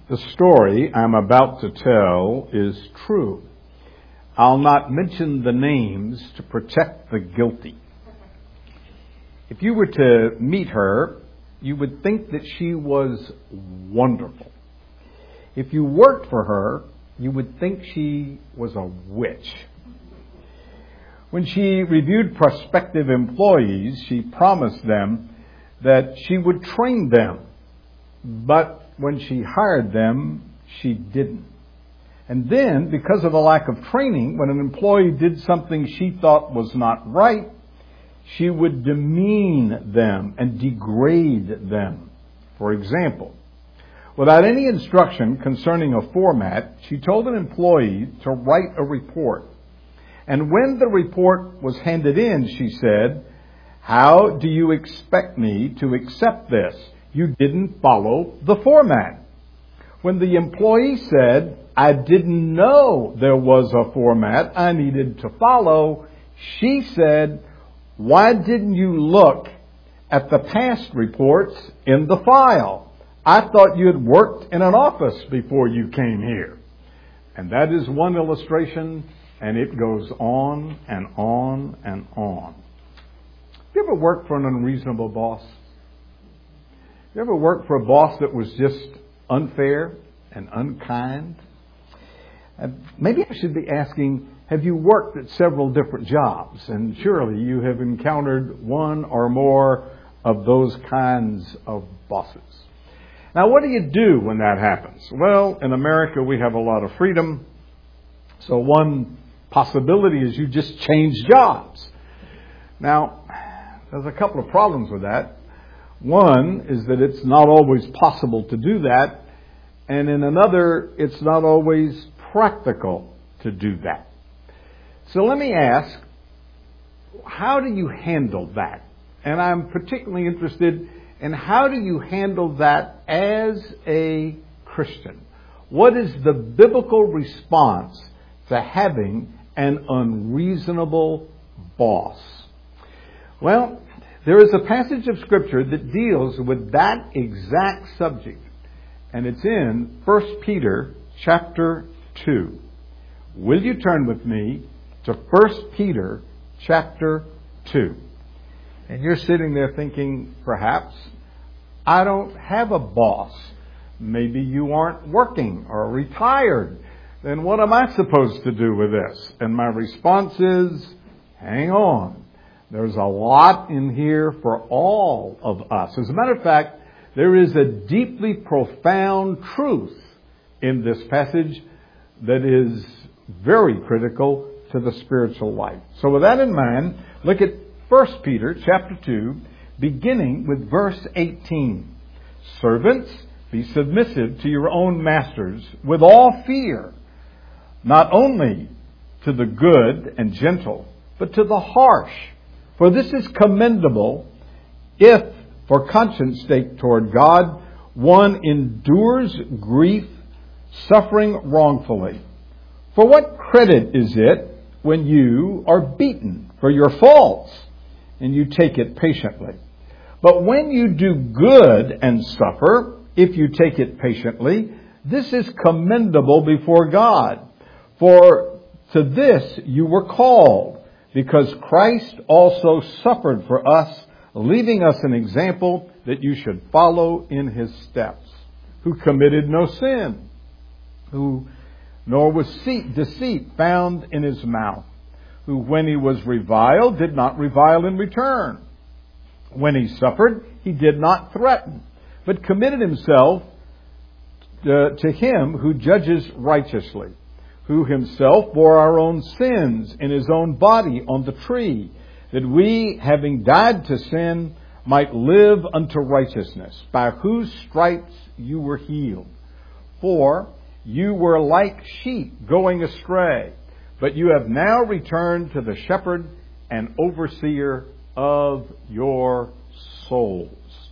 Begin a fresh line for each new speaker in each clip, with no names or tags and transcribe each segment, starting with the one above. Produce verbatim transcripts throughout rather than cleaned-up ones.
The story I'm about to tell is true. I'll not mention the names to protect the guilty. If you were to meet her, you would think that she was wonderful. If you worked for her, you would think she was a witch. When she reviewed prospective employees, she promised them that she would train them. But when she hired them, she didn't. And then, because of a lack of training, when an employee did something she thought was not right, she would demean them and degrade them. For example, without any instruction concerning a format, she told an employee to write a report. And when the report was handed in, she said, "How do you expect me to accept this? You didn't follow the format." When the employee said, "I didn't know there was a format I needed to follow," she said, "Why didn't you look at the past reports in the file? I thought you had worked in an office before you came here." And that is one illustration, and it goes on and on and on. You ever worked for an unreasonable boss? You ever worked for a boss that was just unfair and unkind? And maybe I should be asking, have you worked at several different jobs? And surely you have encountered one or more of those kinds of bosses. Now, what do you do when that happens? Well, in America, we have a lot of freedom. So one possibility is you just change jobs. Now, there's a couple of problems with that. One is that it's not always possible to do that. And in another, it's not always practical to do that. So let me ask, how do you handle that? And I'm particularly interested in how do you handle that as a Christian? What is the biblical response to having an unreasonable boss? Well, there is a passage of Scripture that deals with that exact subject, and it's in First Peter chapter two. Will you turn with me to First Peter chapter two? And you're sitting there thinking, perhaps, I don't have a boss. Maybe you aren't working or retired. Then what am I supposed to do with this? And my response is, hang on. There's a lot in here for all of us. As a matter of fact, there is a deeply profound truth in this passage that is very critical to the spiritual life. So with that in mind, look at First Peter chapter two, beginning with verse eighteen. Servants, be submissive to your own masters with all fear, not only to the good and gentle, but to the harsh. For this is commendable if, for conscience sake toward God, one endures grief, suffering wrongfully. For what credit is it when you are beaten for your faults, and you take it patiently? But when you do good and suffer, if you take it patiently, this is commendable before God. For to this you were called, because Christ also suffered for us, leaving us an example that you should follow in his steps, who committed no sin, who nor was deceit found in his mouth, who when he was reviled did not revile in return. When he suffered, he did not threaten, but committed himself to, to him who judges righteously, who himself bore our own sins in his own body on the tree, that we, having died to sin, might live unto righteousness, by whose stripes you were healed. For you were like sheep going astray, but you have now returned to the shepherd and overseer of your souls.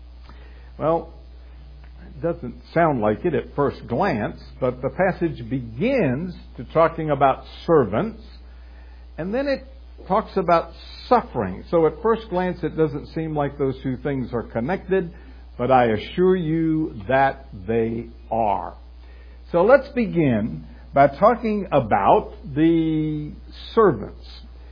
Well, it doesn't sound like it at first glance, but the passage begins to talking about servants, and then it talks about suffering. So at first glance, it doesn't seem like those two things are connected, but I assure you that they are. So let's begin by talking about the servants.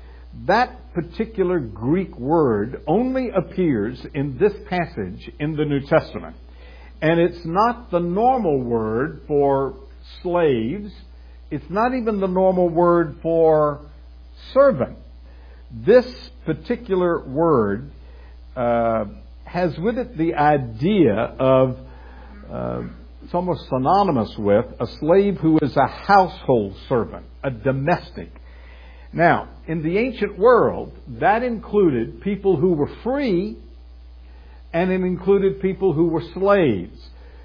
That particular Greek word only appears in this passage in the New Testament. And it's not the normal word for slaves. It's not even the normal word for servant. This particular word uh, has with it the idea of, uh, it's almost synonymous with, a slave who is a household servant, a domestic. Now, in the ancient world, that included people who were free, and it included people who were slaves.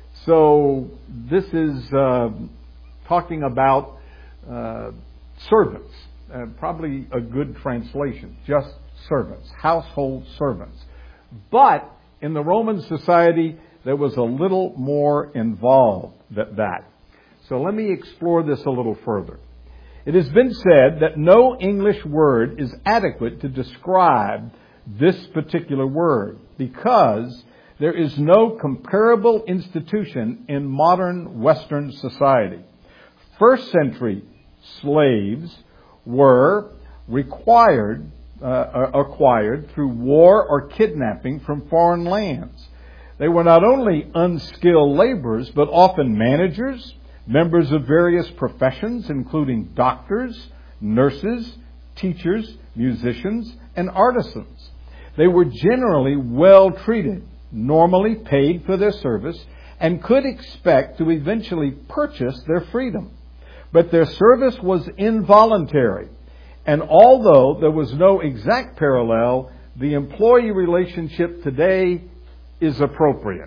So this is uh, talking about uh, servants. Uh, probably a good translation, just servants, household servants. But in the Roman society, there was a little more involved than that. So let me explore this a little further. It has been said that no English word is adequate to describe this particular word because there is no comparable institution in modern Western society. First century slaves were required, uh, acquired through war or kidnapping from foreign lands. They were not only unskilled laborers, but often managers, members of various professions, including doctors, nurses, teachers, musicians, and artisans. They were generally well treated, normally paid for their service, and could expect to eventually purchase their freedom. But their service was involuntary, and although there was no exact parallel, the employee relationship today is appropriate.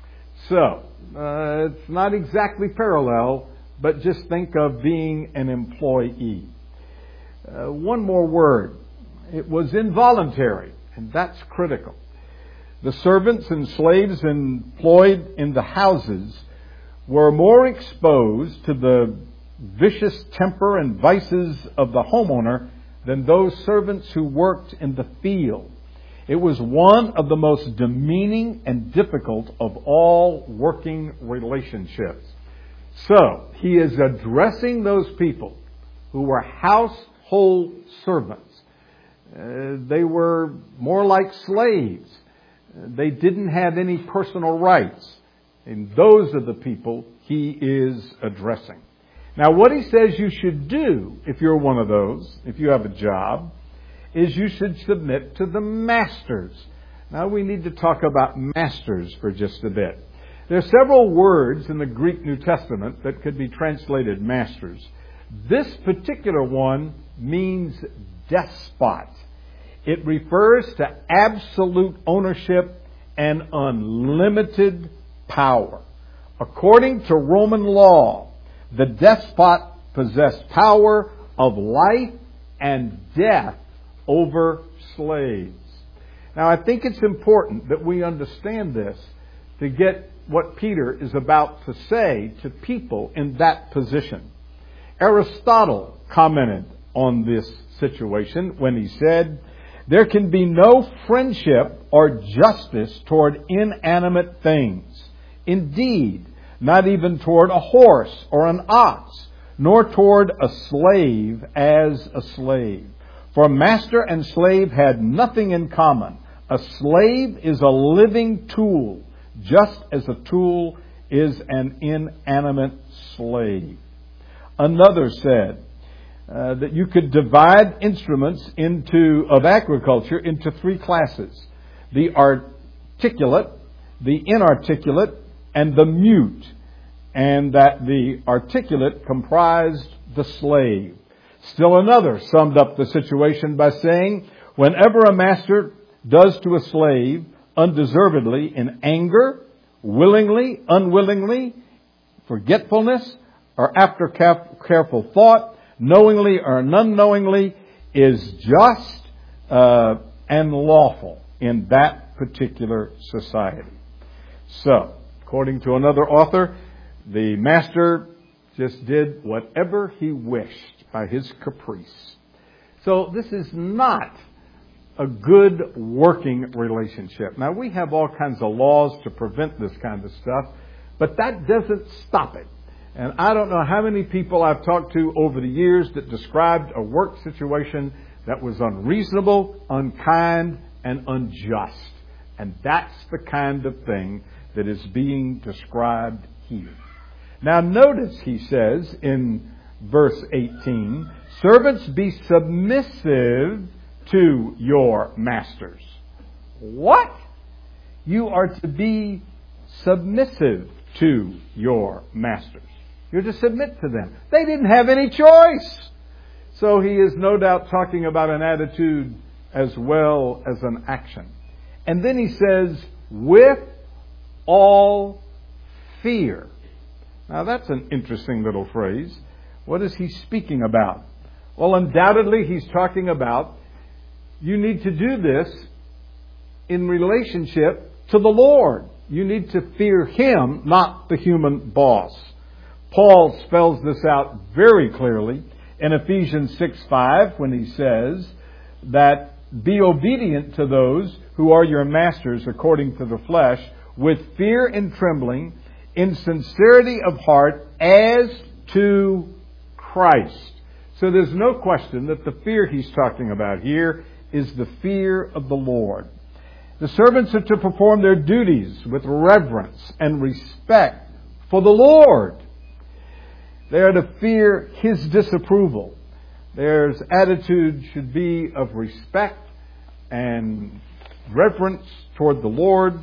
So, uh, it's not exactly parallel, but just think of being an employee. Uh, one more word. It was involuntary, and that's critical. The servants and slaves employed in the houses were more exposed to the vicious temper and vices of the homeowner than those servants who worked in the field. It was one of the most demeaning and difficult of all working relationships. So, he is addressing those people who were household servants. Uh, they were more like slaves. They didn't have any personal rights. And those are the people he is addressing. Now, what he says you should do, if you're one of those, if you have a job, is you should submit to the masters. Now, we need to talk about masters for just a bit. There are several words in the Greek New Testament that could be translated masters. This particular one means despot. It refers to absolute ownership and unlimited power. According to Roman law, the despot possessed power of life and death over slaves. Now, I think it's important that we understand this to get what Peter is about to say to people in that position. Aristotle commented on this situation when he said, "There can be no friendship or justice toward inanimate things. Indeed, not even toward a horse or an ox, nor toward a slave as a slave. For master and slave had nothing in common. A slave is a living tool, just as a tool is an inanimate slave." Another said uh, that you could divide instruments into of agriculture into three classes: the articulate, the inarticulate, and the mute, and that the articulate comprised the slave. Still another summed up the situation by saying, whenever a master does to a slave undeservedly in anger, willingly, unwillingly, forgetfulness, or after careful thought, knowingly or unknowingly, is just uh, and lawful in that particular society. So, according to another author, the master just did whatever he wished by his caprice. So this is not a good working relationship. Now, we have all kinds of laws to prevent this kind of stuff, but that doesn't stop it. And I don't know how many people I've talked to over the years that described a work situation that was unreasonable, unkind, and unjust. And that's the kind of thing that is being described here. Now notice he says in verse eighteen, servants, be submissive to your masters. What? You are to be submissive to your masters. You're to submit to them. They didn't have any choice. So he is no doubt talking about an attitude as well as an action. And then he says, with all fear. Now that's an interesting little phrase. What is he speaking about? Well, undoubtedly he's talking about you need to do this in relationship to the Lord. You need to fear Him, not the human boss. Paul spells this out very clearly in Ephesians six five when he says that be obedient to those who are your masters according to the flesh, with fear and trembling, in sincerity of heart, as to Christ. So there's no question that the fear he's talking about here is the fear of the Lord. The servants are to perform their duties with reverence and respect for the Lord. They are to fear His disapproval. Their attitude should be of respect and reverence toward the Lord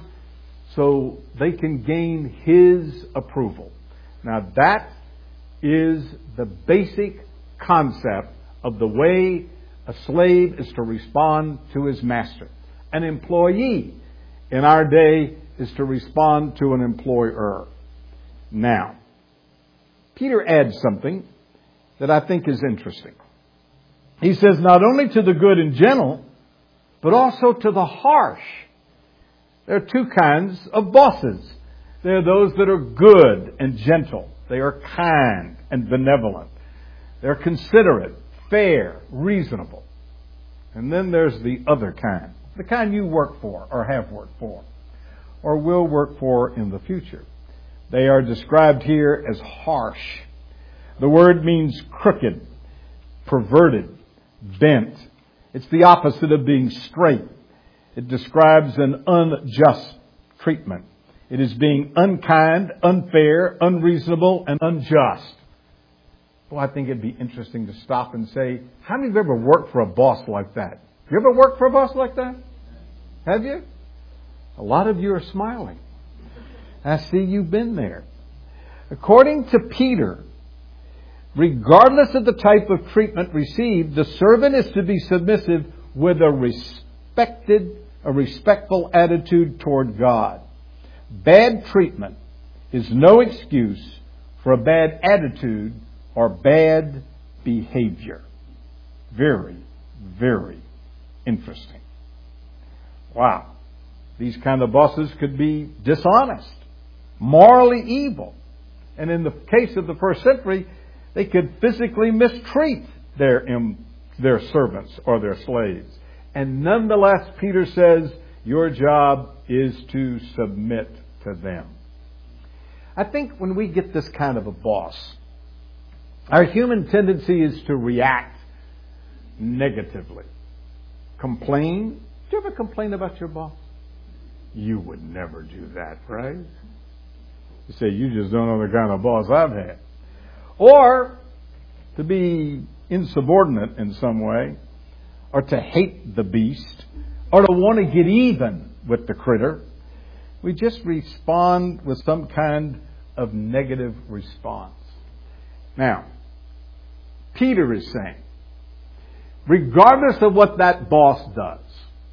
so they can gain His approval. Now that is the basic concept of the way a slave is to respond to his master. An employee in our day is to respond to an employer. Now, Peter adds something that I think is interesting. He says not only to the good and gentle, but also to the harsh. There are two kinds of bosses. There are those that are good and gentle. They are kind and benevolent. They're considerate, fair, reasonable. And then there's the other kind. The kind you work for or have worked for or will work for in the future. They are described here as harsh. The word means crooked, perverted, bent. It's the opposite of being straight. It describes an unjust treatment. It is being unkind, unfair, unreasonable, and unjust. Well, I think it'd be interesting to stop and say, how many of you ever worked for a boss like that? You ever worked for a boss like that? Have you? A lot of you are smiling. I see you've been there. According to Peter, regardless of the type of treatment received, the servant is to be submissive with a respected, a respectful attitude toward God. Bad treatment is no excuse for a bad attitude or bad behavior. Very, very interesting. Wow. These kind of bosses could be dishonest, morally evil. And in the case of the first century, they could physically mistreat their, um, their servants or their slaves. And nonetheless, Peter says, your job is to submit to them. I think when we get this kind of a boss, our human tendency is to react negatively. Complain. Do you ever complain about your boss? You would never do that, right? You say, you just don't know the kind of boss I've had. Or to be insubordinate in some way, or to hate the beast, or to want to get even with the critter. We just respond with some kind of negative response. Now, Peter is saying, regardless of what that boss does,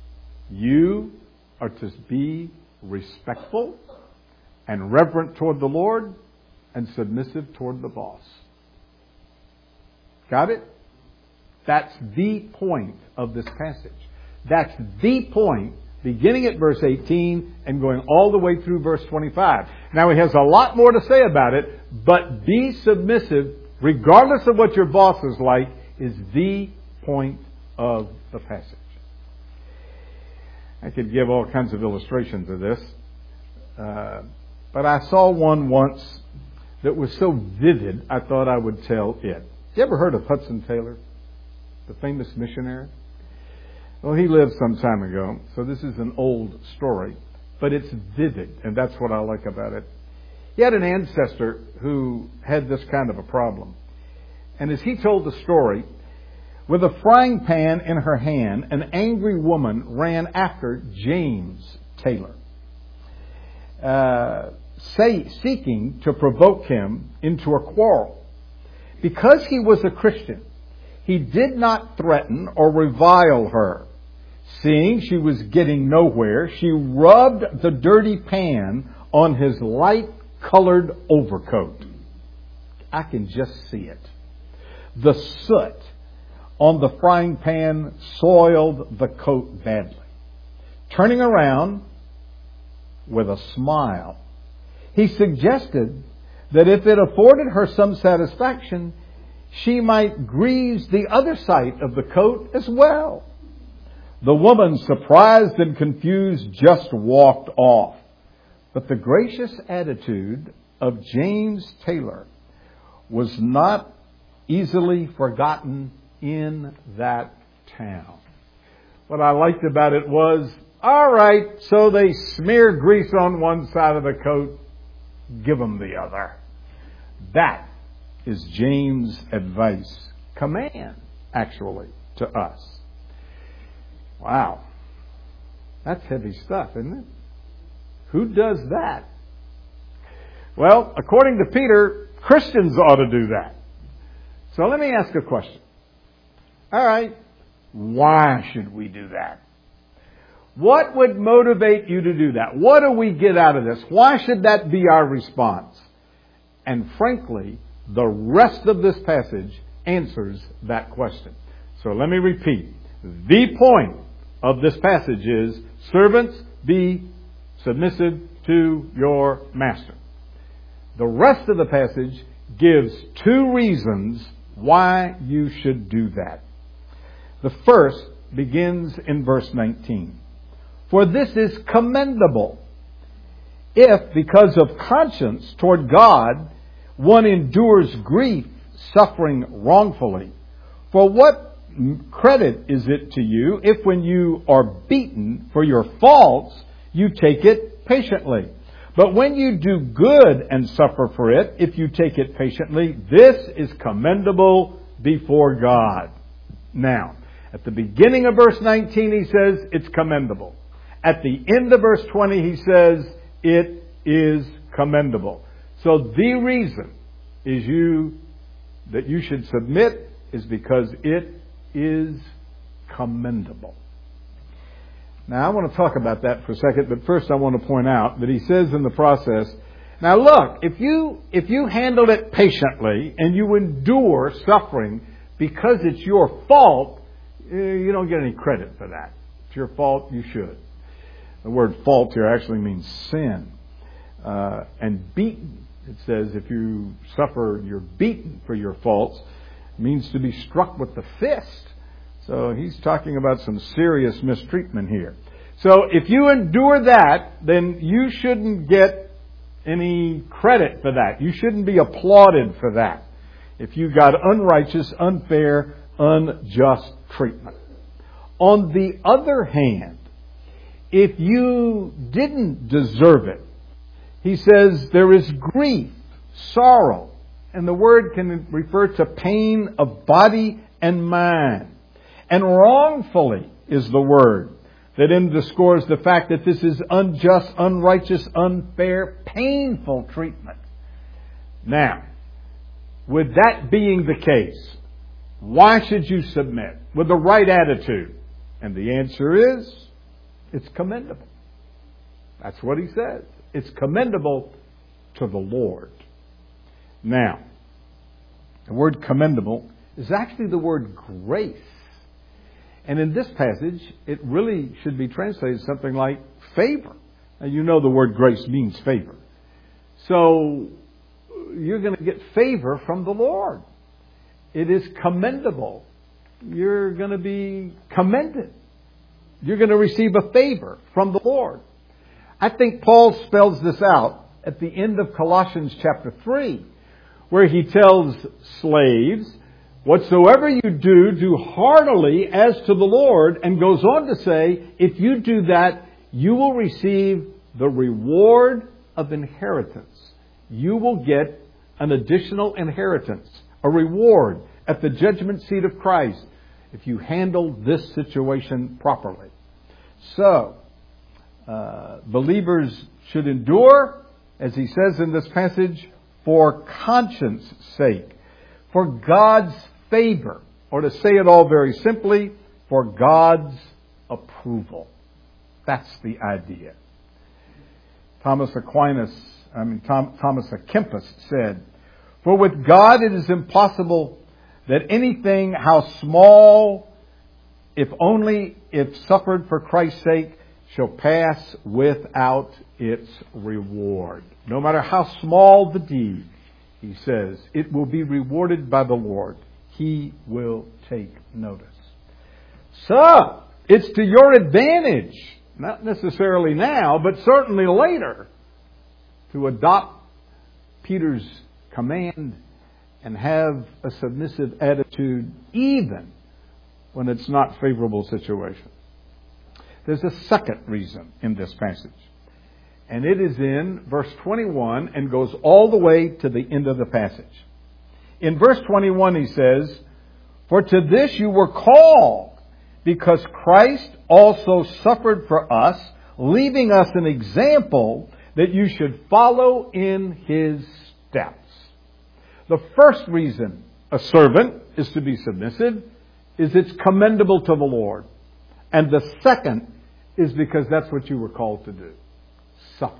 you are to be respectful and reverent toward the Lord and submissive toward the boss. Got it? That's the point of this passage. That's the point beginning at verse eighteen and going all the way through verse twenty-five. Now he has a lot more to say about it, but be submissive regardless of what your boss is like is the point of the passage. I could give all kinds of illustrations of this, uh, but I saw one once that was so vivid, I thought I would tell it. You ever heard of Hudson Taylor, the famous missionary? Well, he lived some time ago, so this is an old story, but it's vivid, and that's what I like about it. He had an ancestor who had this kind of a problem. And as he told the story, with a frying pan in her hand, an angry woman ran after James Taylor, uh, say, seeking to provoke him into a quarrel. Because he was a Christian, he did not threaten or revile her. Seeing she was getting nowhere, she rubbed the dirty pan on his light-colored overcoat. I can just see it. The soot on the frying pan soiled the coat badly. Turning around with a smile, he suggested that if it afforded her some satisfaction, she might grease the other side of the coat as well. The woman, surprised and confused, just walked off. But the gracious attitude of James Taylor was not easily forgotten in that town. What I liked about it was, all right, so they smear grease on one side of the coat, give them the other. That is James' advice, command, actually, to us. Wow. That's heavy stuff, isn't it? Who does that? Well, according to Peter, Christians ought to do that. So let me ask a question. All right, why should we do that? What would motivate you to do that? What do we get out of this? Why should that be our response? And frankly, the rest of this passage answers that question. So let me repeat. The point of this passage is, servants, be submissive to your master. The rest of the passage gives two reasons why you should do that. The first begins in verse nineteen. For this is commendable, if because of conscience toward God one endures grief, suffering wrongfully. For what credit is it to you if when you are beaten for your faults, you take it patiently? But when you do good and suffer for it, if you take it patiently, this is commendable before God. Now, at the beginning of verse nineteen, he says it's commendable. At the end of verse twenty, he says it is commendable. So the reason is you that you should submit is because it is commendable. Now, I want to talk about that for a second, but first I want to point out that he says in the process, now look, if you if you handle it patiently and you endure suffering because it's your fault, you don't get any credit for that. It's your fault, you should. The word fault here actually means sin. Uh, and beaten, it says if you suffer, you're beaten for your faults, it means to be struck with the fist. So he's talking about some serious mistreatment here. So if you endure that, then you shouldn't get any credit for that. You shouldn't be applauded for that. If you got unrighteous, unfair, unjust treatment. On the other hand, if you didn't deserve it, he says there is grief, sorrow, and the word can refer to pain of body and mind. And wrongfully is the word that underscores the fact that this is unjust, unrighteous, unfair, painful treatment. Now, with that being the case, why should you submit with the right attitude? And the answer is, it's commendable. That's what he says. It's commendable to the Lord. Now, the word commendable is actually the word grace. And in this passage, it really should be translated something like favor. Now, you know the word grace means favor. So, you're going to get favor from the Lord. It is commendable. You're going to be commended. You're going to receive a favor from the Lord. I think Paul spells this out at the end of Colossians chapter three. where he tells slaves, whatsoever you do, do heartily as to the Lord, and goes on to say, if you do that, you will receive the reward of inheritance. You will get an additional inheritance, a reward at the judgment seat of Christ if you handle this situation properly. So, uh, believers should endure, as he says in this passage, for conscience sake, for God's favor, or to say it all very simply, for God's approval. That's the idea. Thomas Aquinas, I mean Tom, Thomas à Kempis said, for with God it is impossible that anything, how small, if only if suffered for Christ's sake, shall pass without its reward. No matter how small the deed, he says, it will be rewarded by the Lord. He will take notice. So, it's to your advantage, not necessarily now, but certainly later, to adopt Peter's command and have a submissive attitude even when it's not a favorable situation. There's a second reason in this passage, and it is in verse twenty-one and goes all the way to the end of the passage. In verse twenty-one he says, for to this you were called, because Christ also suffered for us, leaving us an example that you should follow in his steps. The first reason a servant is to be submissive is it's commendable to the Lord. And the second is because that's what you were called to do. Suffer.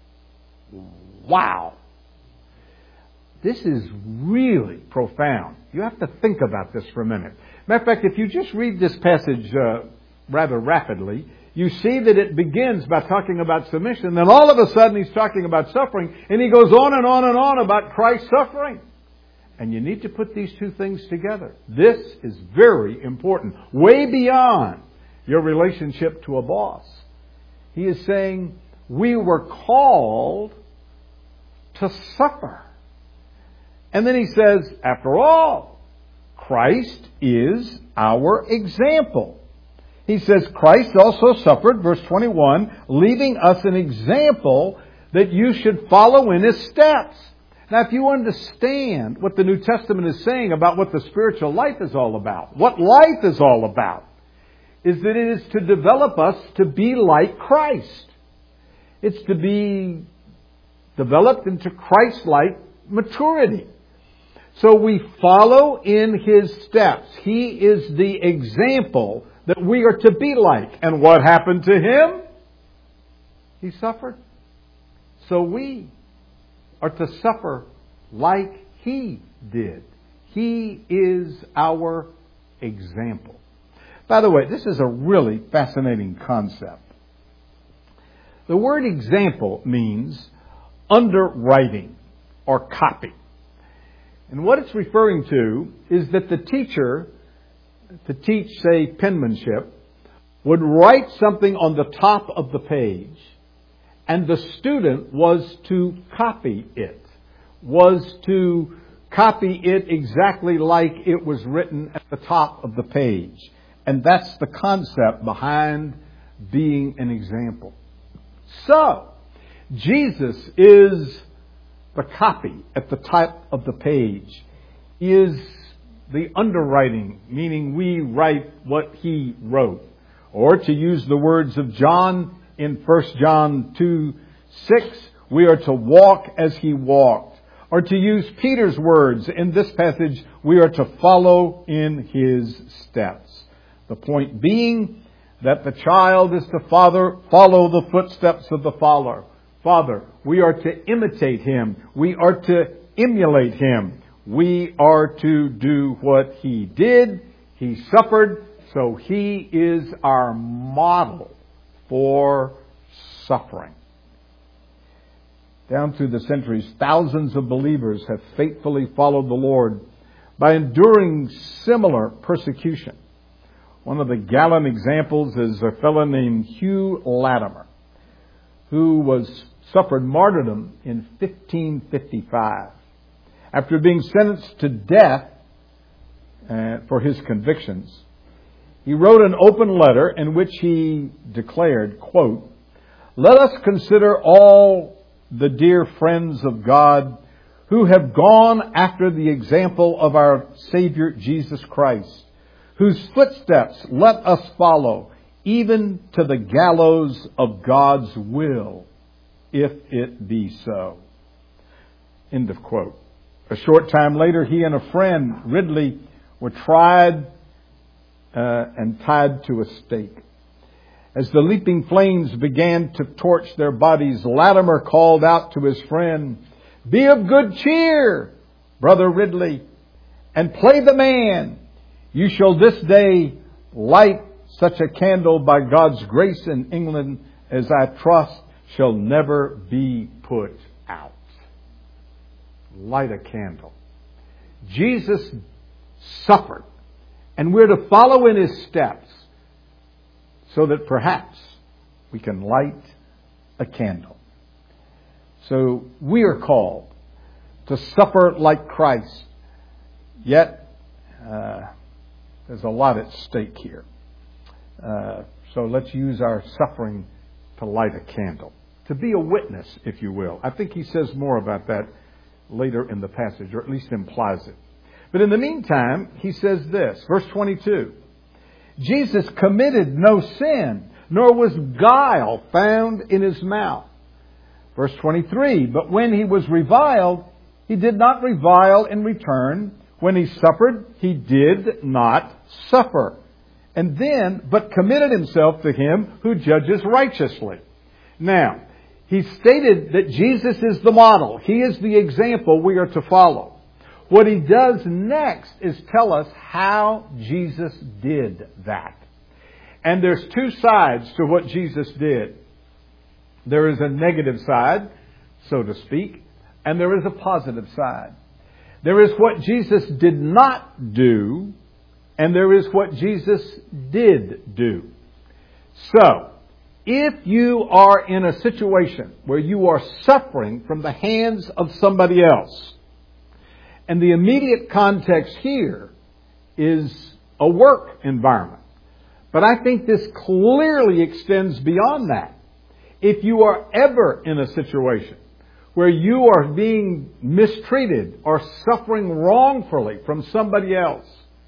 Wow. This is really profound. You have to think about this for a minute. Matter of fact, if you just read this passage uh, rather rapidly, you see that it begins by talking about submission. Then all of a sudden he's talking about suffering. And he goes on and on and on about Christ's suffering. And you need to put these two things together. This is very important. Way beyond your relationship to a boss. He is saying, we were called to suffer. And then he says, after all, Christ is our example. He says, Christ also suffered, verse twenty-one, leaving us an example that you should follow in his steps. Now, if you understand what the New Testament is saying about what the spiritual life is all about, what life is all about, is that it is to develop us to be like Christ. It's to be developed into Christ-like maturity. So we follow in his steps. He is the example that we are to be like. And what happened to him? He suffered. So we are to suffer like he did. He is our example. By the way, this is a really fascinating concept. The word example means underwriting or copy. And what it's referring to is that the teacher, to teach, say, penmanship, would write something on the top of the page, and the student was to copy it, was to copy it exactly like it was written at the top of the page. And that's the concept behind being an example. So, Jesus is the copy at the top of the page. He is the underwriting, meaning we write what he wrote. Or to use the words of John in First John two six, we are to walk as he walked. Or to use Peter's words in this passage, we are to follow in his steps. The point being that the child is to father, follow the footsteps of the father. Father, we are to imitate him. We are to emulate him. We are to do what he did. He suffered, so he is our model for suffering. Down through the centuries, thousands of believers have faithfully followed the Lord by enduring similar persecution. One of the gallant examples is a fellow named Hugh Latimer, who was suffered martyrdom in fifteen fifty-five. after being sentenced to death uh, for his convictions, he wrote an open letter in which he declared, quote, "Let us consider all the dear friends of God who have gone after the example of our Savior Jesus Christ, whose footsteps let us follow, even to the gallows of God's will, if it be so." End of quote. A short time later, he and a friend, Ridley, were tried uh, and tied to a stake. As the leaping flames began to torch their bodies, Latimer called out to his friend, "Be of good cheer, Brother Ridley, and play the man. You shall this day light such a candle by God's grace in England as I trust shall never be put out." Light a candle. Jesus suffered, and we're to follow in his steps so that perhaps we can light a candle. So we are called to suffer like Christ, yet uh, there's a lot at stake here. Uh, so let's use our suffering to light a candle, to be a witness, if you will. I think he says more about that later in the passage, or at least implies it. But in the meantime, he says this, verse twenty-two, "Jesus committed no sin, nor was guile found in his mouth." Verse twenty-three, "But when he was reviled, he did not revile in return. When he suffered, he did not suffer. And then, but committed himself to him who judges righteously." Now, he stated that Jesus is the model. He is the example we are to follow. What he does next is tell us how Jesus did that. And there's two sides to what Jesus did. There is a negative side, so to speak, and there is a positive side. There is what Jesus did not do, and there is what Jesus did do. So, if you are in a situation where you are suffering from the hands of somebody else, and the immediate context here is a work environment, but I think this clearly extends beyond that. If you are ever in a situation where you are being mistreated or suffering wrongfully from somebody else,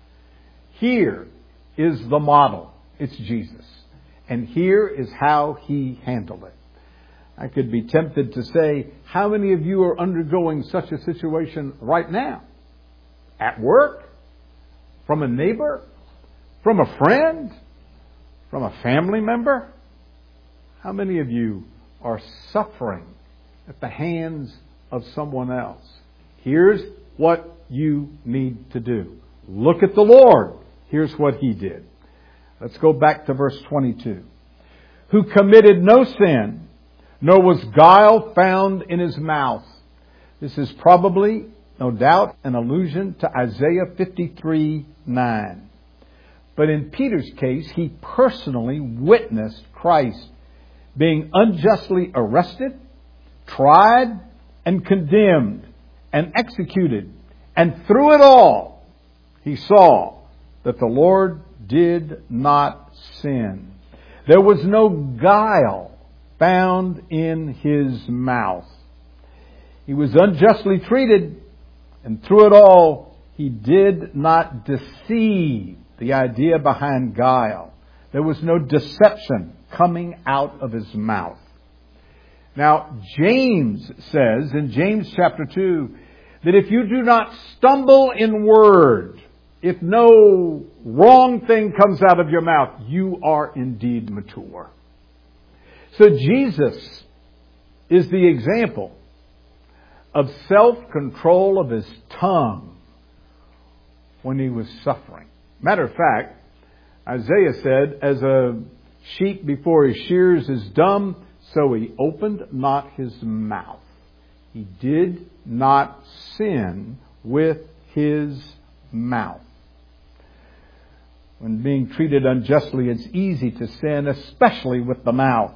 here is the model. It's Jesus. And here is how he handled it. I could be tempted to say, how many of you are undergoing such a situation right now? At work? From a neighbor? From a friend? From a family member? How many of you are suffering at the hands of someone else? Here's what you need to do. Look at the Lord. Here's what he did. Let's go back to verse twenty-two. "Who committed no sin, nor was guile found in his mouth." This is probably, no doubt, an allusion to Isaiah fifty-three nine. But in Peter's case, he personally witnessed Christ being unjustly arrested, tried, and condemned, and executed. And through it all, he saw that the Lord did not sin. There was no guile found in his mouth. He was unjustly treated, and through it all, he did not deceive. The idea behind guile. There was no deception coming out of his mouth. Now, James says in James chapter two that if you do not stumble in word, if no wrong thing comes out of your mouth, you are indeed mature. So Jesus is the example of self-control of his tongue when he was suffering. Matter of fact, Isaiah said, as a sheep before his shears is dumb, so he opened not his mouth. He did not sin with his mouth. When being treated unjustly, it's easy to sin, especially with the mouth.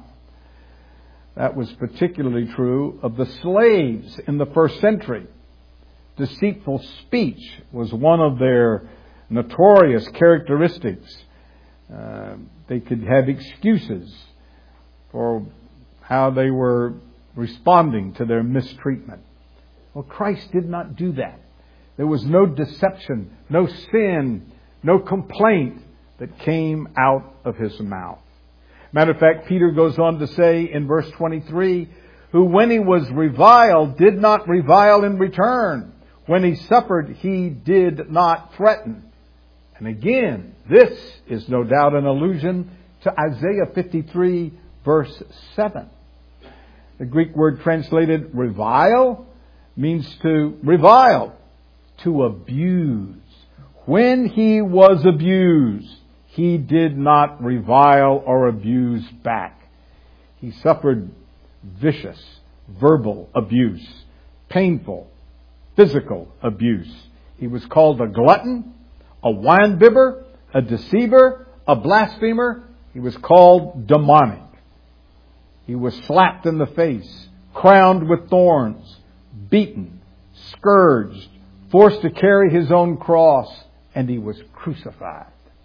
That was particularly true of the slaves in the first century. deceitful speech was one of their notorious characteristics. Uh, they could have excuses for how they were responding to their mistreatment. Well, Christ did not do that. There was no deception, no sin, no complaint that came out of His mouth. Matter of fact, Peter goes on to say in verse twenty-three, who when He was reviled did not revile in return. When He suffered, He did not threaten. And again, this is no doubt an allusion to Isaiah fifty-three, verse seven. The Greek word translated revile means to revile, to abuse. When He was abused, He did not revile or abuse back. He suffered vicious, verbal abuse, painful, physical abuse. He was called a glutton, a winebibber, a deceiver, a blasphemer. He was called demonic. He was slapped in the face, crowned with thorns, beaten, scourged, forced to carry His own cross, and He was crucified.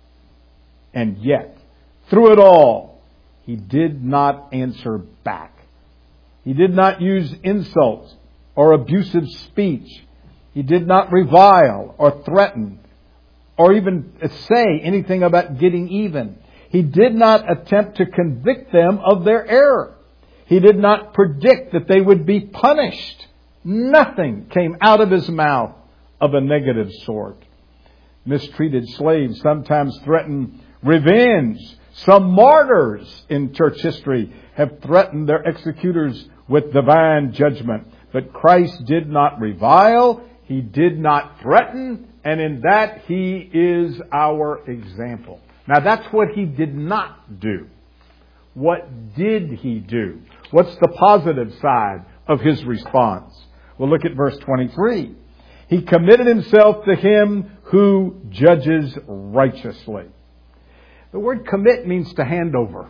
And yet, through it all, He did not answer back. He did not use insults or abusive speech. He did not revile or threaten or even say anything about getting even. He did not attempt to convict them of their error. He did not predict that they would be punished. Nothing came out of His mouth of a negative sort. Mistreated slaves sometimes threaten revenge. Some martyrs in church history have threatened their executors with divine judgment. But Christ did not revile. He did not threaten. And in that, He is our example. Now that's what He did not do. What did He do? What's the positive side of His response? Well, look at verse twenty-three. He committed Himself to Him who judges righteously. The word commit means to hand over.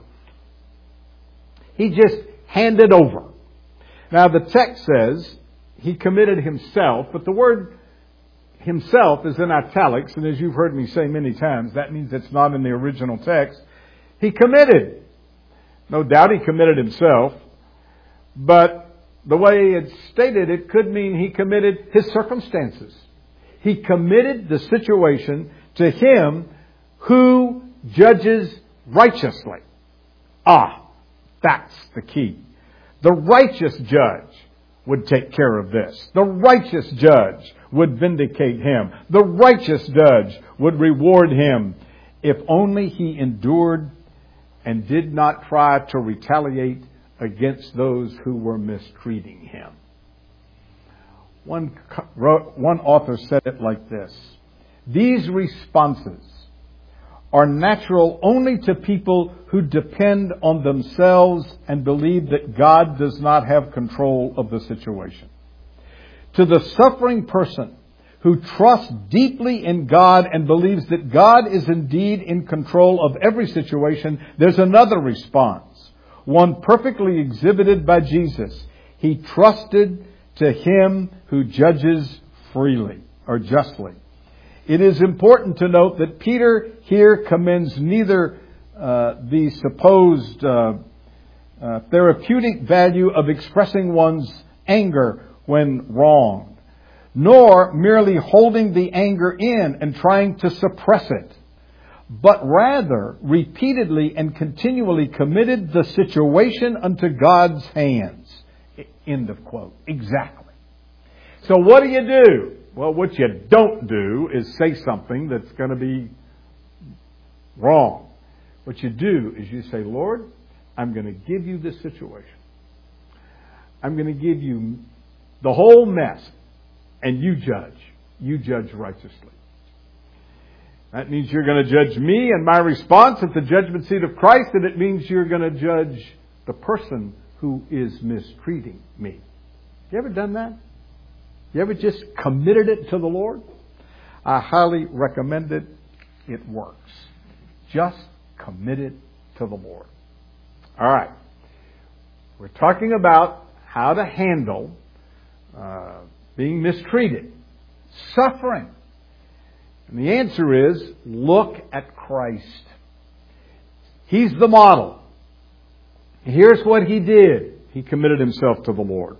He just handed over. Now the text says He committed Himself, but the word Himself is in italics, and as you've heard me say many times, that means it's not in the original text. He committed. No doubt He committed Himself, but the way it's stated, it could mean He committed His circumstances. He committed the situation to Him who judges righteously. Ah, that's the key. The righteous judge would take care of this. The righteous judge would vindicate him. The righteous judge would reward him if only he endured and did not try to retaliate against those who were mistreating him. One, one author said it like this: these responses are natural only to people who depend on themselves and believe that God does not have control of the situation. To the suffering person who trusts deeply in God and believes that God is indeed in control of every situation, there's another response, one perfectly exhibited by Jesus. He trusted to Him who judges freely or justly. It is important to note that Peter here commends neither uh, the supposed uh, uh, therapeutic value of expressing one's anger when wronged, nor merely holding the anger in and trying to suppress it, but rather repeatedly and continually committed the situation unto God's hands. End of quote. Exactly. So what do you do? Well, what you don't do is say something that's going to be wrong. What you do is you say, Lord, I'm going to give you this situation. I'm going to give you the whole mess, and you judge. You judge righteously. That means you're going to judge me and my response at the judgment seat of Christ, and it means you're going to judge the person who is mistreating me. You ever done that? You ever just committed it to the Lord? I highly recommend it. It works. Just commit it to the Lord. All right. We're talking about how to handle uh, being mistreated. suffering? And the answer is, look at Christ. He's the model. Here's what He did. He committed Himself to the Lord.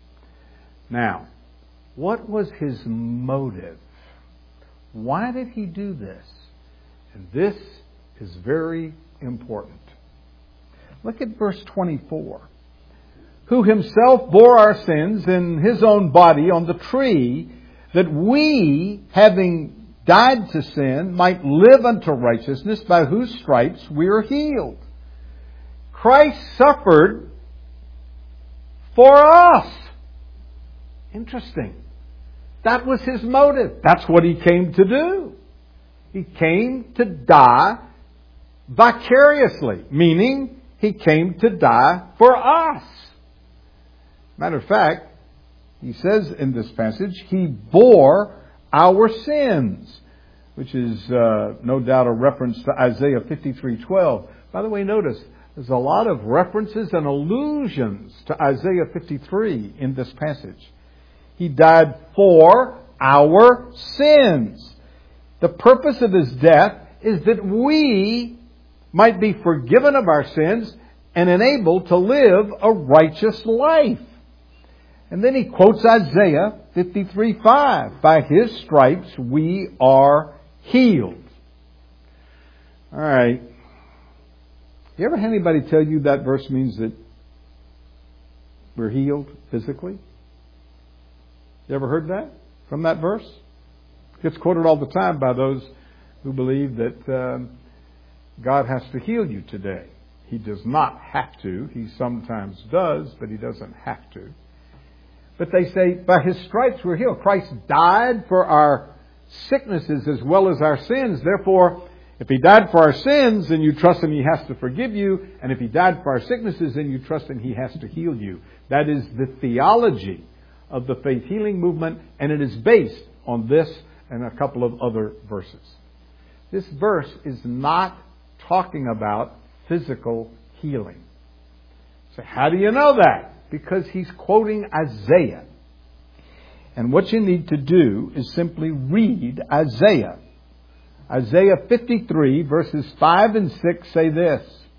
Now, what was His motive? Why did He do this? And this is very important. Look at verse twenty-four. Who Himself bore our sins in His own body on the tree, that we, having died to sin, might live unto righteousness, by whose stripes we are healed. Christ suffered for us. Interesting. That was His motive. That's what He came to do. He came to die vicariously, meaning He came to die for us. Matter of fact, He says in this passage, He bore our sins, which is uh, no doubt a reference to Isaiah fifty-three twelve. By the way, notice, there's a lot of references and allusions to Isaiah fifty-three in this passage. He died for our sins. The purpose of His death is that we might be forgiven of our sins and enabled to live a righteous life. And then he quotes Isaiah fifty-three five. By His stripes we are healed. All right. You ever had anybody tell you that verse means that we're healed physically? You ever heard that from that verse? It gets quoted all the time by those who believe that um, God has to heal you today. He does not have to. He sometimes does, but He doesn't have to. But they say, by His stripes we're healed. Christ died for our sicknesses as well as our sins. Therefore, if He died for our sins, then you trust Him, He has to forgive you. And if He died for our sicknesses, then you trust Him, He has to heal you. That is the theology of the faith healing movement, and it is based on this and a couple of other verses. This verse is not talking about physical healing. So how do you know that? Because he's quoting Isaiah. And what you need to do is simply read Isaiah. Isaiah fifty-three verses five and six say this.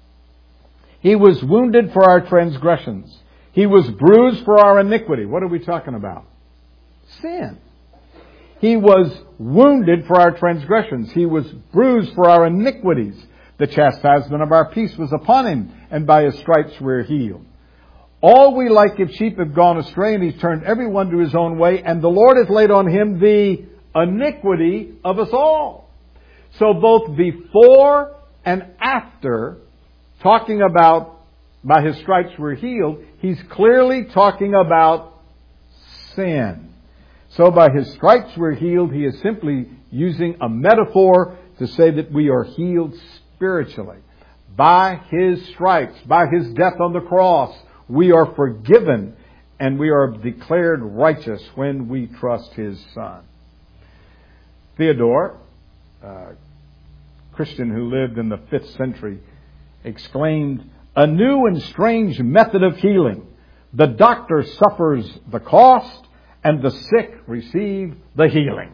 He was wounded for our transgressions. He was bruised for our iniquity. What are we talking about? Sin. He was wounded for our transgressions. He was bruised for our iniquities. The chastisement of our peace was upon Him, and by His stripes we're healed. All we like as sheep have gone astray, and He's turned everyone to his own way, and the Lord has laid on Him the iniquity of us all. So both before and after, talking about by His stripes we're healed, He's clearly talking about sin. So by His stripes we're healed, He is simply using a metaphor to say that we are healed spiritually. By His stripes, by His death on the cross, we are forgiven and we are declared righteous when we trust His Son. Theodore, a Christian who lived in the fifth century, exclaimed, "A new and strange method of healing. The doctor suffers the cost and the sick receive the healing."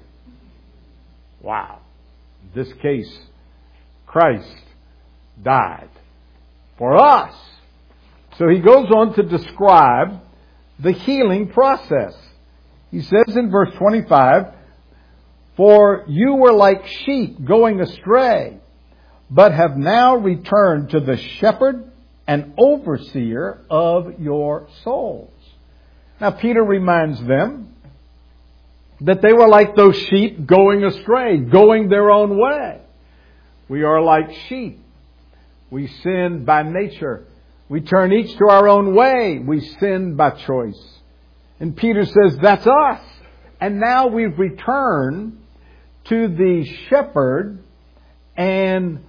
Wow. In this case, Christ died for us. So he goes on to describe the healing process. He says in verse twenty-five, "For you were like sheep going astray, but have now returned to the shepherd and overseer of your souls." Now Peter reminds them that they were like those sheep going astray, going their own way. We are like sheep. We sin by nature. We turn each to our own way. We sin by choice. And Peter says, that's us. And now we've returned to the shepherd and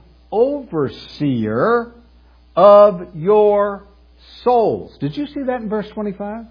overseer of your souls. Did you see that in verse twenty-five?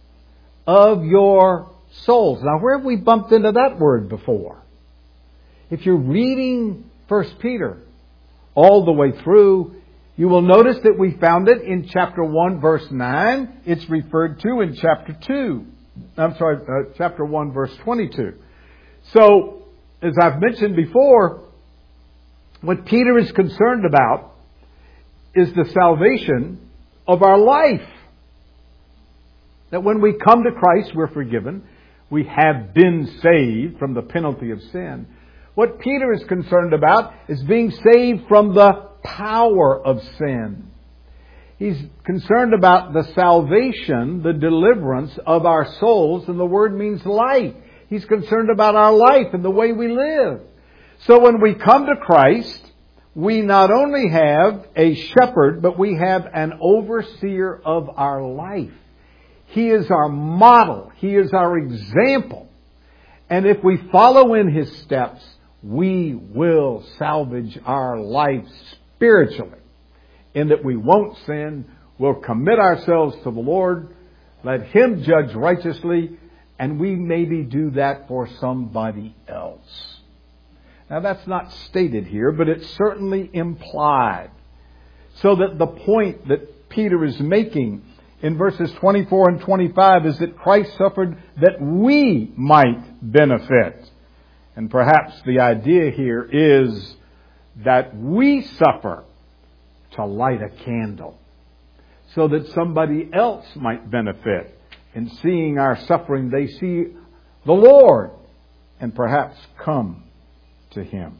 Of your souls. Now, where have we bumped into that word before? If you're reading First Peter all the way through, you will notice that we found it in chapter one, verse nine. It's referred to in chapter two. I'm sorry, uh, chapter one, verse twenty-two. So, as I've mentioned before, what Peter is concerned about is the salvation of our life. That when we come to Christ, we're forgiven. We have been saved from the penalty of sin. What Peter is concerned about is being saved from the power of sin. He's concerned about the salvation, the deliverance of our souls, and the word means life. He's concerned about our life and the way we live. So when we come to Christ, we not only have a shepherd, but we have an overseer of our life. He is our model. He is our example. And if we follow in His steps, we will salvage our life spiritually. In that we won't sin, we'll commit ourselves to the Lord, let Him judge righteously, and we maybe do that for somebody else. Now that's not stated here, but it's certainly implied. So that the point that Peter is making in verses twenty-four and twenty-five is that Christ suffered that we might benefit. And perhaps the idea here is that we suffer to light a candle so that somebody else might benefit. In seeing our suffering, they see the Lord and perhaps come to Him.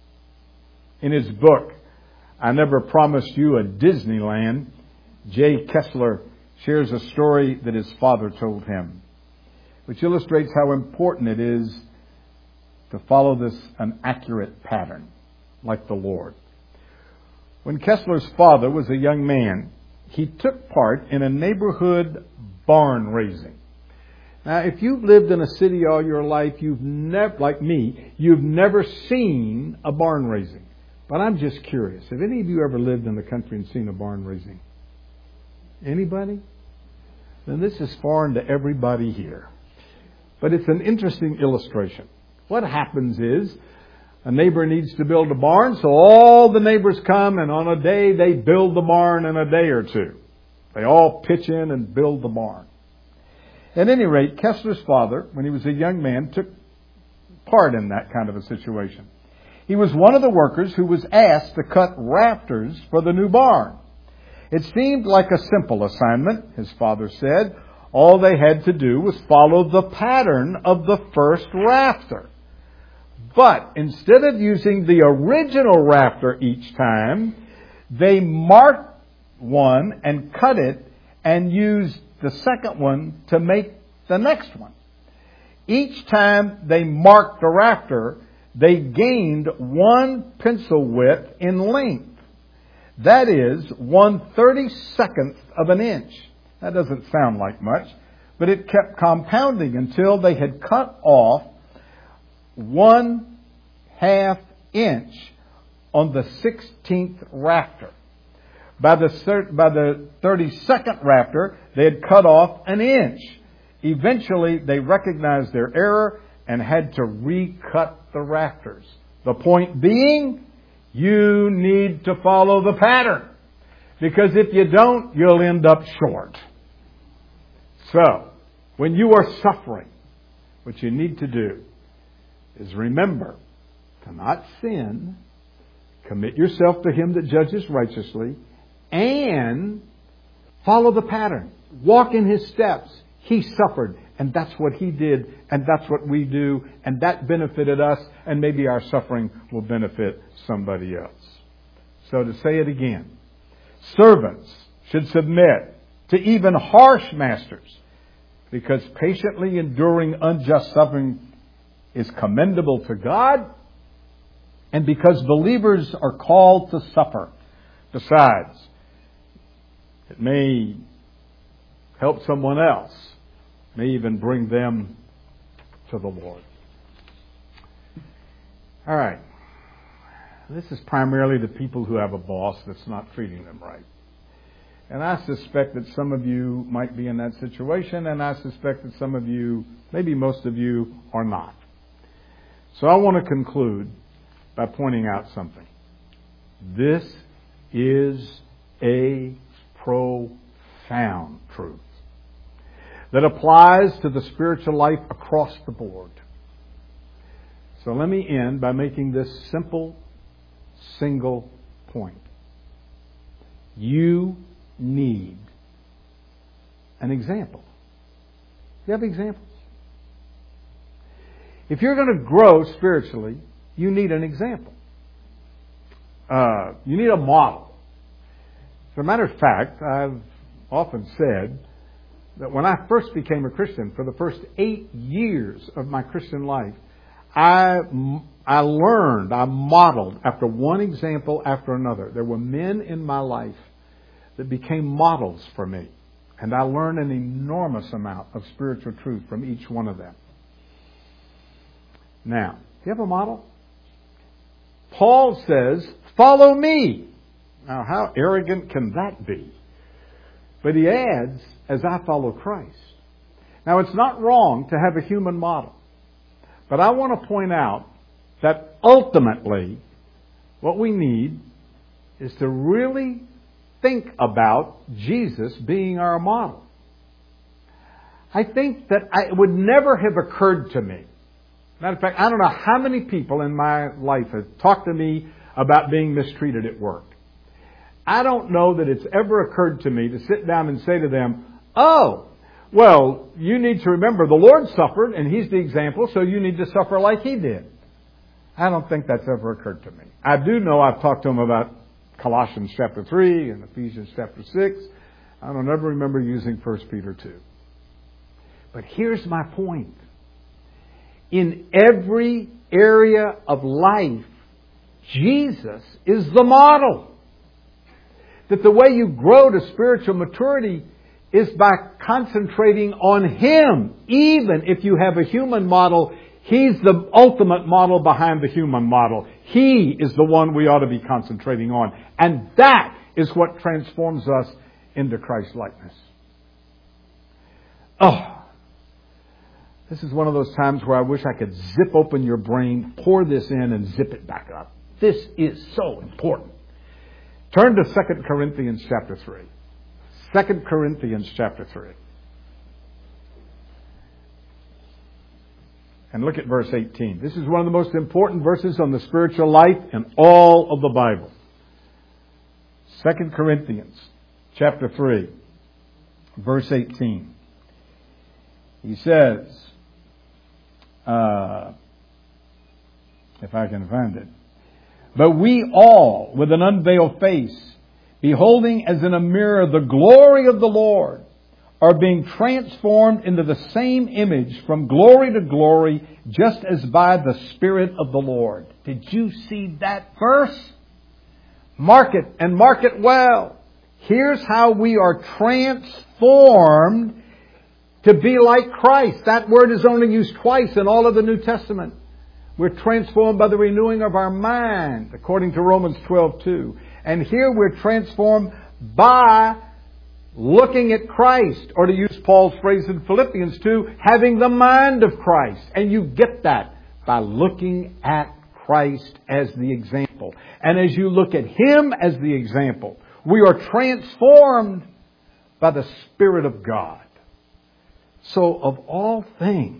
In his book, I Never Promised You a Disneyland, Jay Kessler shares a story that his father told him, which illustrates how important it is to follow this an accurate pattern, like the Lord. When Kessler's father was a young man, he took part in a neighborhood barn raising. Now, if you've lived in a city all your life, you've never, like me, you've never seen a barn raising. But I'm just curious. Have any of you ever lived in the country and seen a barn raising? Anybody? Then this is foreign to everybody here. But it's an interesting illustration. What happens is a neighbor needs to build a barn, so all the neighbors come, and on a day they build the barn in a day or two. They all pitch in and build the barn. At any rate, Kessler's father, when he was a young man, took part in that kind of a situation. He was one of the workers who was asked to cut rafters for the new barn. It seemed like a simple assignment, his father said. All they had to do was follow the pattern of the first rafter. But instead of using the original rafter each time, they marked one and cut it and used the second one to make the next one. Each time they marked the rafter, they gained one pencil width in length. That is, one thirty-secondth of an inch. That doesn't sound like much, but it kept compounding until they had cut off one half inch on the sixteenth rafter. By the, by the thirty-second rafter, they had cut off an inch. Eventually, they recognized their error and had to recut the rafters. The point being, you need to follow the pattern. Because if you don't, you'll end up short. So, when you are suffering, what you need to do is remember to not sin, commit yourself to Him that judges righteously, and follow the pattern. Walk in His steps. He suffered, and that's what He did, and that's what we do, and that benefited us, and maybe our suffering will benefit somebody else. So to say it again, servants should submit to even harsh masters, because patiently enduring unjust suffering is commendable to God, and because believers are called to suffer. Besides, it may help someone else, may even bring them to the Lord. All right. This is primarily the people who have a boss that's not treating them right. And I suspect that some of you might be in that situation, and I suspect that some of you, maybe most of you, are not. So I want to conclude by pointing out something. This is a profound truth that applies to the spiritual life across the board. So let me end by making this simple, single point. You need an example. You have examples. If you're going to grow spiritually, you need an example. Uh, you need a model. As a matter of fact, I've often said that when I first became a Christian, for the first eight years of my Christian life, I, I learned, I modeled after one example after another. There were men in my life that became models for me. And I learned an enormous amount of spiritual truth from each one of them. Now, do you have a model? Paul says, follow me. Now, how arrogant can that be? But he adds, as I follow Christ. Now, it's not wrong to have a human model. But I want to point out that ultimately, what we need is to really think about Jesus being our model. I think that I, it would never have occurred to me. Matter of fact, I don't know how many people in my life have talked to me about being mistreated at work. I don't know that it's ever occurred to me to sit down and say to them, oh, well, you need to remember the Lord suffered and He's the example, so you need to suffer like He did. I don't think that's ever occurred to me. I do know I've talked to them about Colossians chapter three and Ephesians chapter six. I don't ever remember using First Peter two. But here's my point. In every area of life, Jesus is the model. That the way you grow to spiritual maturity is by concentrating on Him. Even if you have a human model, He's the ultimate model behind the human model. He is the one we ought to be concentrating on. And that is what transforms us into Christ's likeness. Oh, this is one of those times where I wish I could zip open your brain, pour this in, and zip it back up. This is so important. Turn to Second Corinthians chapter three. Second Corinthians chapter three. And look at verse eighteen. This is one of the most important verses on the spiritual life in all of the Bible. Second Corinthians chapter three, verse eighteen. He says, uh, if I can find it, but we all, with an unveiled face, beholding as in a mirror the glory of the Lord, are being transformed into the same image from glory to glory, just as by the Spirit of the Lord. Did you see that verse? Mark it, and mark it well. Here's how we are transformed to be like Christ. That word is only used twice in all of the New Testament. We're transformed by the renewing of our mind, according to Romans twelve two. And here we're transformed by looking at Christ, or to use Paul's phrase in Philippians two, having the mind of Christ. And you get that by looking at Christ as the example. And as you look at Him as the example, we are transformed by the Spirit of God. So of all things,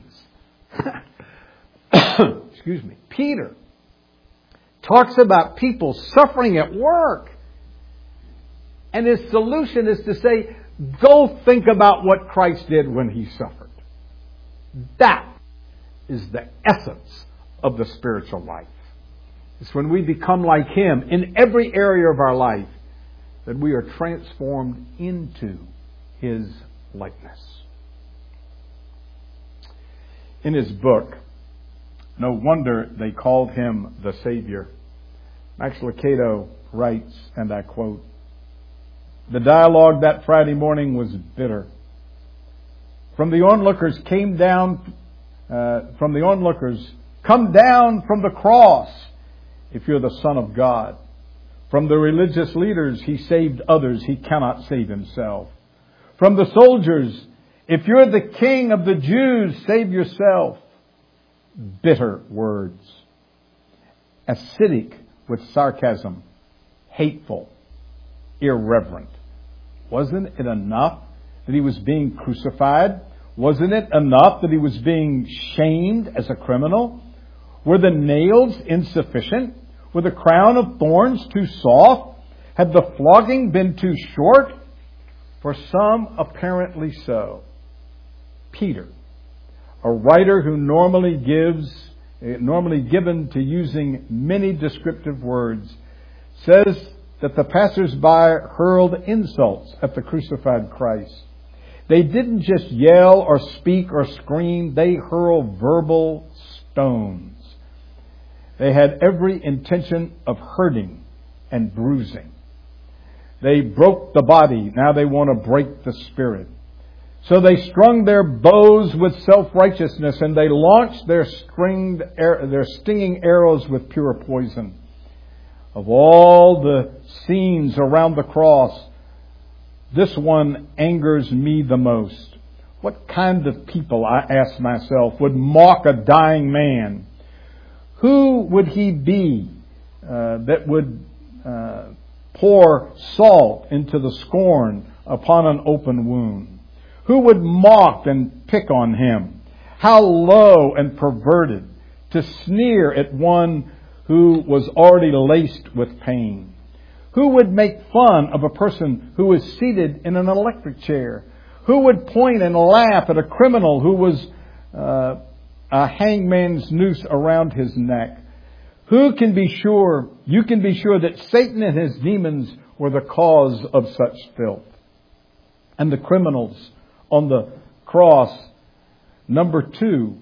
excuse me, Peter talks about people suffering at work. And his solution is to say, go think about what Christ did when He suffered. That is the essence of the spiritual life. It's when we become like Him in every area of our life that we are transformed into His likeness. In his book, No Wonder They Called Him the Savior, Max Lucado writes, and I quote, "The dialogue that Friday morning was bitter. From the onlookers came down, uh, from the onlookers, come down from the cross if you're the Son of God. From the religious leaders, He saved others. He cannot save Himself. From the soldiers, if you're the King of the Jews, save yourself." Bitter words. Acidic with sarcasm. Hateful. Irreverent. Wasn't it enough that He was being crucified? Wasn't it enough that He was being shamed as a criminal? Were the nails insufficient? Were the crown of thorns too soft? Had the flogging been too short? For some, apparently so. Peter, a writer who normally gives, normally given to using many descriptive words, says that the passers-by hurled insults at the crucified Christ. They didn't just yell or speak or scream, they hurled verbal stones. They had every intention of hurting and bruising. They broke the body, now they want to break the spirit. So they strung their bows with self-righteousness, and they launched their stringed, their stinging arrows with pure poison. Of all the scenes around the cross, this one angers me the most. What kind of people, I ask myself, would mock a dying man? Who would he be uh, that would uh, pour salt into the scorn upon an open wound? Who would mock and pick on him? How low and perverted to sneer at one who was already laced with pain. Who would make fun of a person who was seated in an electric chair? Who would point and laugh at a criminal who was uh, a hangman's noose around his neck? Who can be sure, you can be sure that Satan and his demons were the cause of such filth. And the criminals on the cross, number two,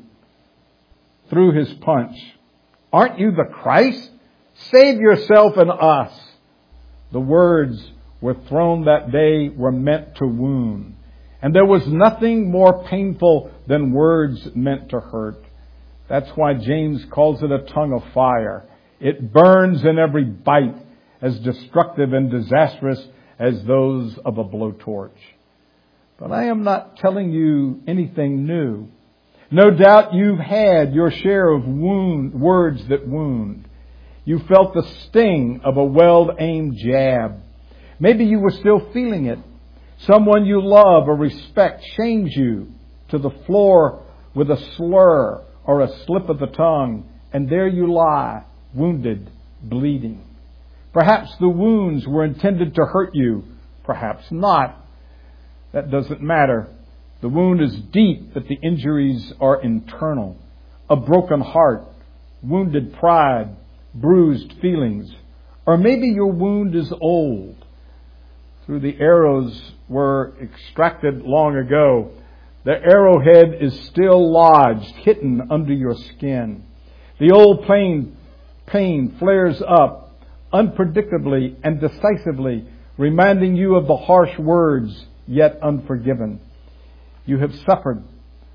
threw his punch. Aren't you the Christ? Save yourself and us. The words were thrown that day were meant to wound. And there was nothing more painful than words meant to hurt. That's why James calls it a tongue of fire. It burns in every bite, as destructive and disastrous as those of a blowtorch. But I am not telling you anything new. No doubt you've had your share of wound, words that wound. You felt the sting of a well-aimed jab. Maybe you were still feeling it. Someone you love or respect shames you to the floor with a slur or a slip of the tongue, and there you lie, wounded, bleeding. Perhaps the wounds were intended to hurt you, perhaps not. That doesn't matter. The wound is deep, but the injuries are internal. A broken heart, wounded pride, bruised feelings. Or maybe your wound is old. Through the arrows were extracted long ago. The arrowhead is still lodged, hidden under your skin. The old pain, pain flares up unpredictably and decisively, reminding you of the harsh words yet unforgiven. You have suffered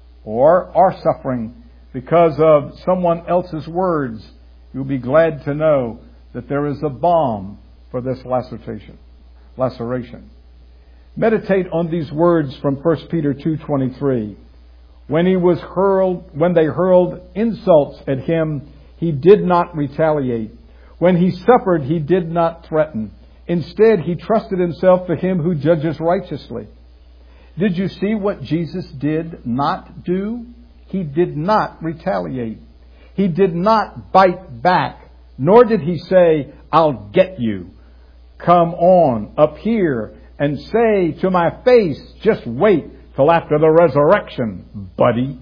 or are suffering because of someone else's words. You'll be glad to know that there is a balm for this laceration. Laceration. Meditate on these words from First Peter two twenty-three. When he was hurled, when they hurled insults at him, he did not retaliate. When he suffered, he did not threaten. Instead, he trusted himself to him who judges righteously. Did you see what Jesus did not do? He did not retaliate. He did not bite back, nor did he say, I'll get you. Come on up here and say to my face, just wait till after the resurrection, buddy.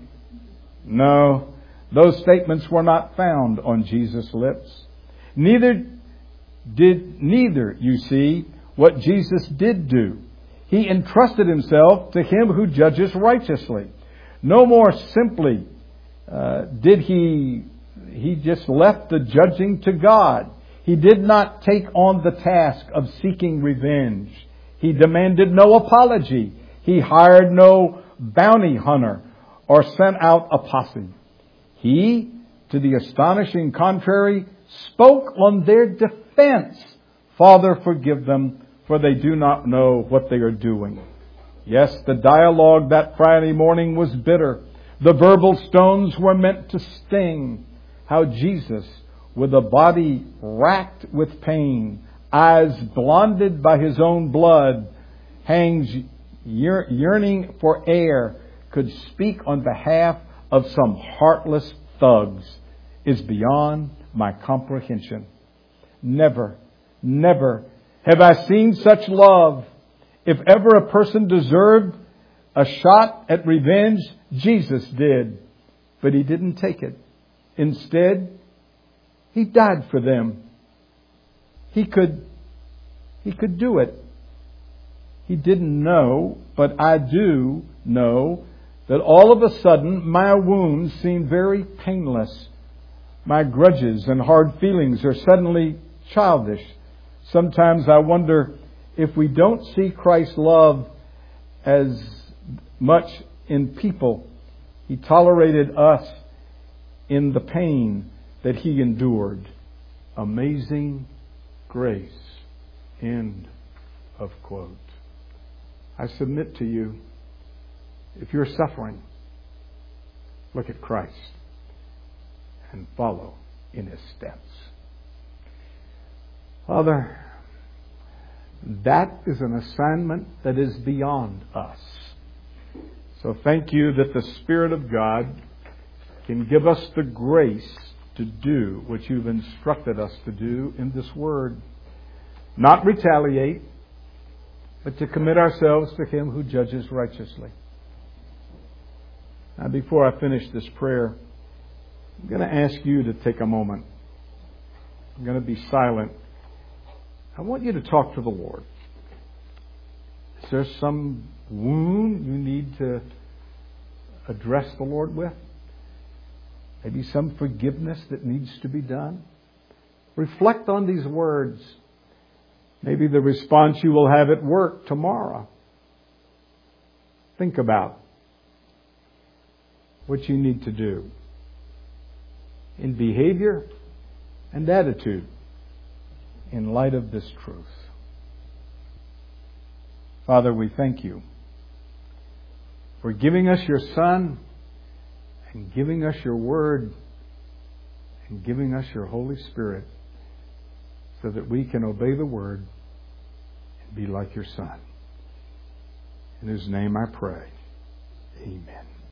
No, those statements were not found on Jesus' lips. Neither did, neither, you see, what Jesus did do. He entrusted himself to him who judges righteously. No more simply uh, did he, he just left the judging to God. He did not take on the task of seeking revenge. He demanded no apology. He hired no bounty hunter or sent out a posse. He, to the astonishing contrary, spoke on their defense. Father, forgive them, for they do not know what they are doing. Yes, the dialogue that Friday morning was bitter. The verbal stones were meant to sting. How Jesus, with a body racked with pain, eyes blinded by his own blood, hangs yearning for air, could speak on behalf of some heartless thugs. is beyond my comprehension. Never, never have I seen such love. If ever a person deserved a shot at revenge, Jesus did. But He didn't take it. Instead, He died for them. He could, He could do it. He didn't know, but I do know that all of a sudden my wounds seem very painless. My grudges and hard feelings are suddenly childish. Sometimes I wonder if we don't see Christ's love as much in people. He tolerated us in the pain that He endured. Amazing grace. End of quote. I submit to you, if you're suffering, look at Christ and follow in His steps. Father, that is an assignment that is beyond us. So thank You that the Spirit of God can give us the grace to do what You've instructed us to do in this Word. Not retaliate, but to commit ourselves to Him who judges righteously. Now, before I finish this prayer, I'm going to ask you to take a moment. I'm going to be silent. I want you to talk to the Lord. Is there some wound you need to address the Lord with? Maybe some forgiveness that needs to be done? Reflect on these words. Maybe the response you will have at work tomorrow. Think about what you need to do in behavior and attitude in light of this truth. Father, we thank You for giving us Your Son and giving us Your Word and giving us Your Holy Spirit so that we can obey the Word and be like Your Son. In His name I pray. Amen.